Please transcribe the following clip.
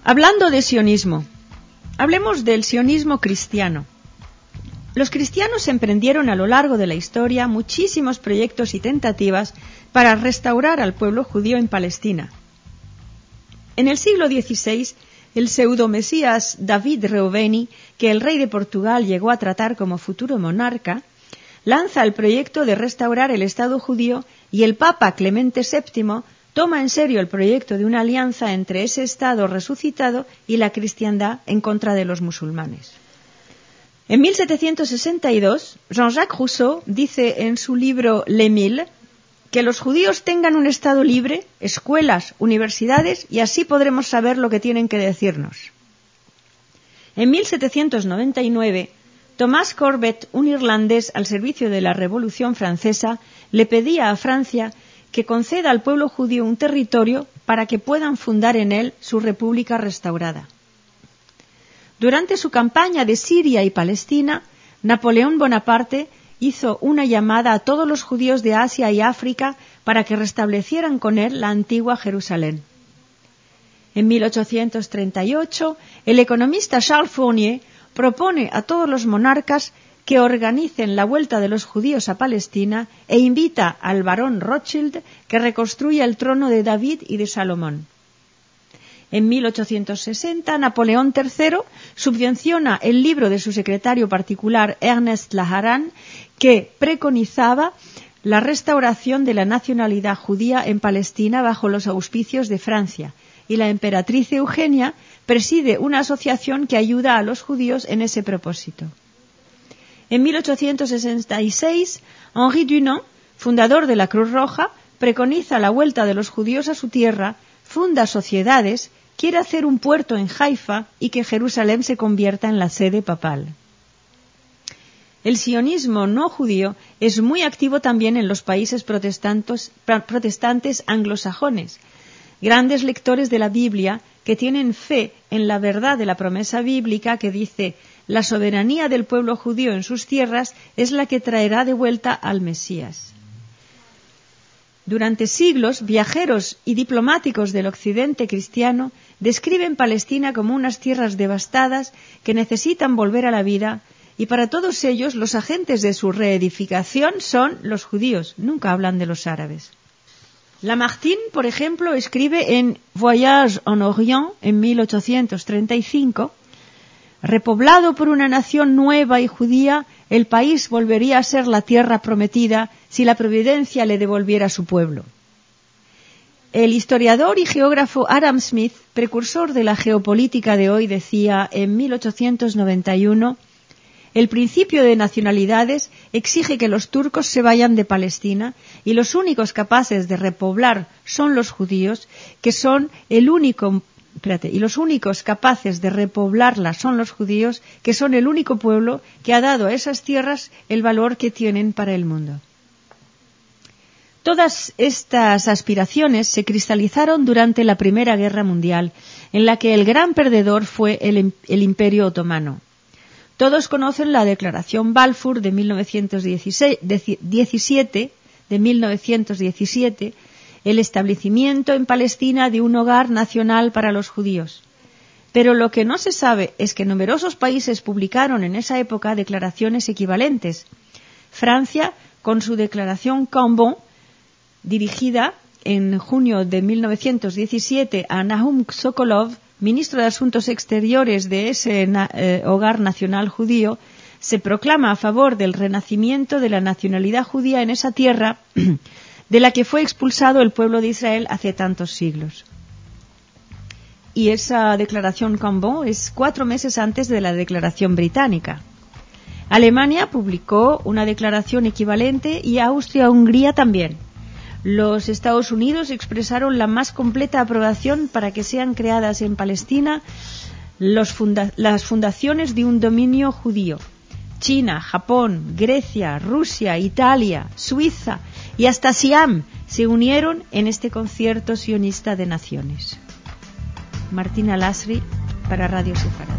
Hablando de sionismo, hablemos del sionismo cristiano. Los cristianos emprendieron a lo largo de la historia muchísimos proyectos y tentativas para restaurar al pueblo judío en Palestina. En el siglo XVI, el pseudo-mesías David Reuveni, que el rey de Portugal llegó a tratar como futuro monarca, lanza el proyecto de restaurar el Estado judío y el Papa Clemente VII toma en serio el proyecto de una alianza entre ese Estado resucitado y la cristiandad en contra de los musulmanes. En 1762, Jean-Jacques Rousseau dice en su libro L'Émile que los judíos tengan un Estado libre, escuelas, universidades, y así podremos saber lo que tienen que decirnos. En 1799, Thomas Corbett, un irlandés al servicio de la Revolución Francesa, le pedía a Francia que conceda al pueblo judío un territorio para que puedan fundar en él su república restaurada. Durante su campaña de Siria y Palestina, Napoleón Bonaparte hizo una llamada a todos los judíos de Asia y África para que restablecieran con él la antigua Jerusalén. En 1838, el economista Charles Fourier propone a todos los monarcas que organicen la vuelta de los judíos a Palestina e invita al barón Rothschild que reconstruya el trono de David y de Salomón. En 1860, Napoleón III subvenciona el libro de su secretario particular Ernest Laharan, que preconizaba la restauración de la nacionalidad judía en Palestina bajo los auspicios de Francia, y la emperatriz Eugenia preside una asociación que ayuda a los judíos en ese propósito. En 1866, Henri Dunant, fundador de la Cruz Roja, preconiza la vuelta de los judíos a su tierra, funda sociedades, quiere hacer un puerto en Haifa y que Jerusalén se convierta en la sede papal. El sionismo no judío es muy activo también en los países protestantes anglosajones, grandes lectores de la Biblia que tienen fe en la verdad de la promesa bíblica que dice: la soberanía del pueblo judío en sus tierras es la que traerá de vuelta al Mesías. Durante siglos, viajeros y diplomáticos del occidente cristiano describen Palestina como unas tierras devastadas que necesitan volver a la vida, y para todos ellos los agentes de su reedificación son los judíos, nunca hablan de los árabes. Lamartine, por ejemplo, escribe en Voyage en Orient en 1835: repoblado por una nación nueva y judía, el país volvería a ser la tierra prometida si la providencia le devolviera su pueblo. El historiador y geógrafo Adam Smith, precursor de la geopolítica de hoy, decía en 1891: el principio de nacionalidades exige que los turcos se vayan de Palestina y los únicos capaces de repoblar son los judíos, que son el único pueblo que ha dado a esas tierras el valor que tienen para el mundo. Todas estas aspiraciones se cristalizaron durante la Primera Guerra Mundial, en la que el gran perdedor fue el Imperio Otomano. Todos conocen la Declaración Balfour de 1917, el establecimiento en Palestina de un hogar nacional para los judíos. Pero lo que no se sabe es que numerosos países publicaron en esa época declaraciones equivalentes. Francia, con su Declaración Cambon, dirigida en junio de 1917 a Nahum Sokolov, ministro de Asuntos Exteriores de ese hogar nacional judío, se proclama a favor del renacimiento de la nacionalidad judía en esa tierra de la que fue expulsado el pueblo de Israel hace tantos siglos. Y esa declaración Cambon es 4 meses antes de la declaración británica. Alemania publicó una declaración equivalente y Austria-Hungría también. Los Estados Unidos expresaron la más completa aprobación para que sean creadas en Palestina las fundaciones de un dominio judío. China, Japón, Grecia, Rusia, Italia, Suiza y hasta Siam se unieron en este concierto sionista de naciones. Martina Lasri para Radio Sefarad.